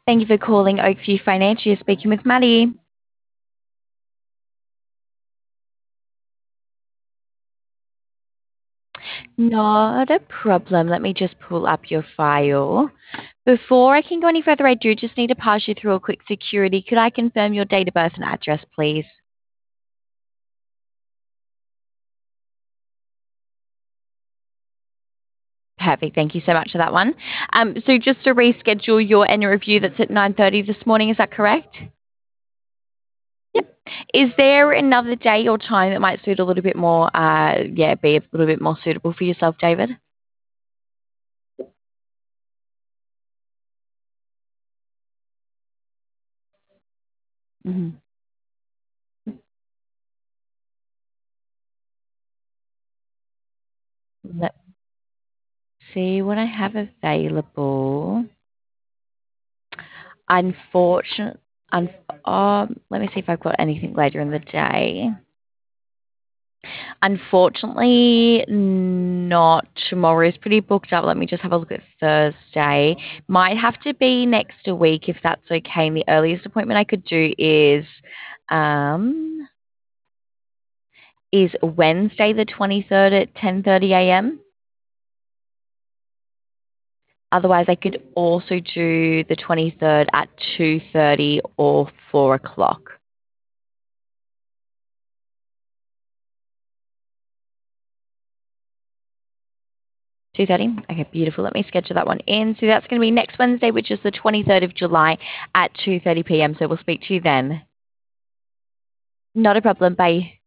Thank you for calling Oakview Financial. You're speaking with Maddie. Not a problem. Let me just pull up your file. Before I can go any further, I do just need to pass you through a quick security. Could I confirm your date of birth and address, please? Perfect. Thank you so much for that one. So just to reschedule your annual review that's at 9:30 this morning, is that correct? Yep. Is there another day or time that might suit a little bit more, be a little bit more suitable for yourself, David? Mhm. Let's see what I have available. Unfortunate, un- let me see if I've got anything later in the day. Unfortunately, not tomorrow. Is pretty booked up. Let me just have a look at Thursday. Might have to be next week if that's okay. And the earliest appointment I could do um, is Wednesday the 23rd at 10:30 a.m. Otherwise, I could also do the 23rd at 2:30 or 4 o'clock. 2:30? Okay, beautiful. Let me schedule that one in. So that's going to be next Wednesday, which is the 23rd of July at 2:30 p.m. So we'll speak to you then. Not a problem. Bye.